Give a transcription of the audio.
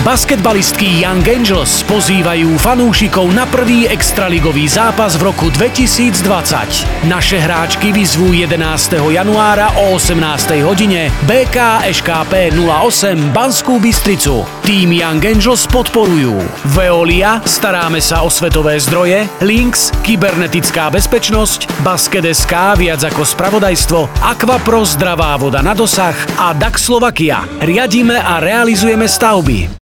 Basketbalistky Young Angels pozývajú fanúšikov na prvý extraligový zápas v roku 2020. Naše hráčky vyzvú 11. januára o 18. hodine BK ŠKP 08 Banskú Bystricu. Tým Young Angels podporujú Veolia, staráme sa o svetové zdroje, Lynx, kybernetická bezpečnosť, Basket.sk, viac ako spravodajstvo, Aquapro, zdravá voda na dosah a DAX Slovakia. Riadíme a realizujeme stavby.